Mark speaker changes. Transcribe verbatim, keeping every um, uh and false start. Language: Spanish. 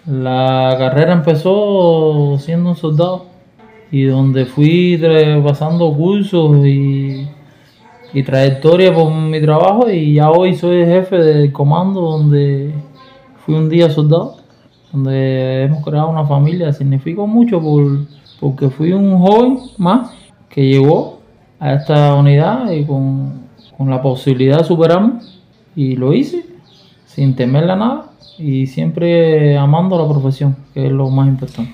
Speaker 1: La carrera empezó siendo un soldado y donde fui tra- pasando cursos y, y trayectoria por mi trabajo y ya hoy soy jefe del comando donde fui un día soldado, donde hemos creado una familia. Significó mucho por, porque fui un joven más que llegó a esta unidad y con, con la posibilidad de superarme y lo hice sin temerle a nada y siempre amando la profesión, que es lo más importante.